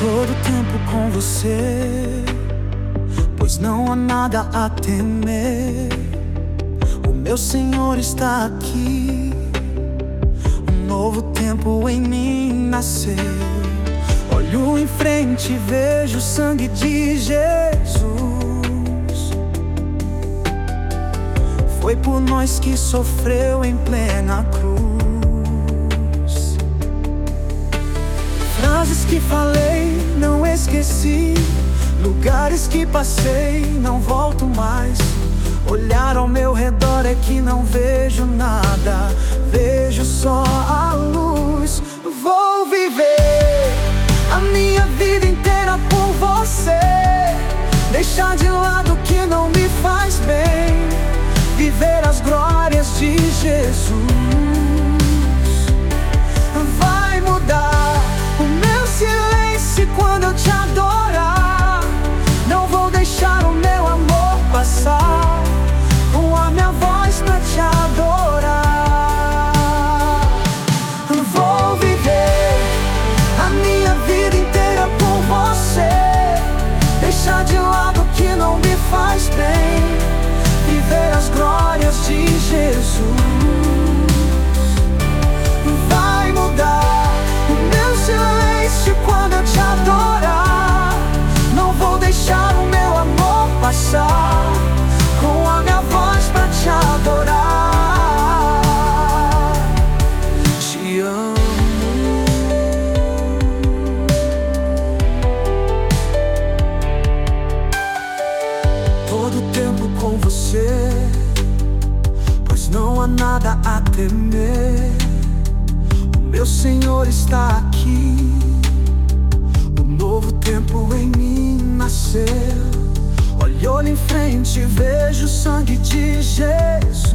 todo tempo com você, pois não há nada a temer. O meu Senhor está aqui, um novo tempo em mim nasceu. Olho em frente e vejo o sangue de Jesus. Foi por nós que sofreu em plena cruz. Frases que falei, não esqueci. Lugares que passei, não volto mais. Olhar ao meu redor é que não vejo nada, vejo só a luz. Vou viver a minha vida inteira por você, deixar de lado o que não me faz bem, viver as glórias de Jesus. Vai mudar o meu silêncio quando eu te adorar. Não vou deixar o meu amor passar, com a minha voz pra te adorar. Vou viver a minha vida inteira por você, deixar de lado o que não me faz bem, viver as glórias de Jesus. Vai mudar o meu silêncio quando eu te adorar. Não vou deixar o meu amor passar, com a minha voz pra te adorar. Te amo. Todo tempo com você, pois não há nada a temer. O meu Senhor está aqui, um novo tempo em mim nasceu. Olho em frente e vejo o sangue de Jesus.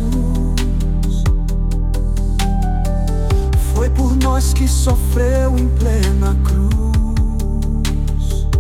Foi por nós que sofreu em plena cruz.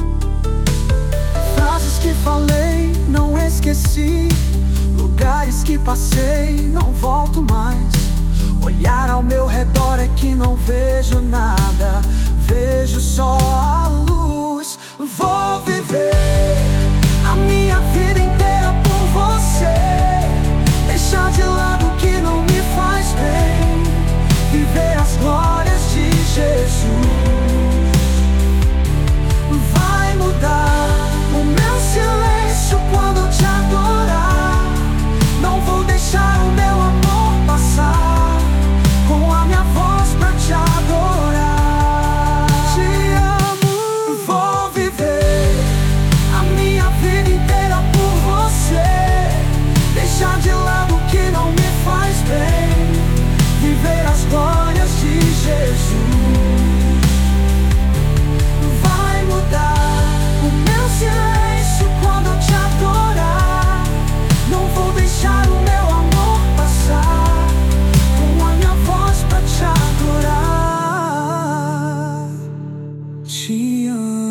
Frases que falei, não esqueci. Lugares que passei, não volto mais. Olhar ao meu redor é que não vejo nada, vejo só a luz. Vou viver a minha vida inteira por você, deixar de lado o que não me faz bem, viver as glórias de Jesus. Vai mudar o meu silêncio quando eu te adorar. Não vou deixar o meu amor passar, com a minha voz pra te adorar. Te amo. Vou viver a minha vida inteira por você, deixar de lado o que não me faz bem, viver as glórias de Jesus. Vai mudar o meu silêncio quando eu te adorar. Não vou deixar o meu amor passar, com a minha voz pra te adorar. Te amo.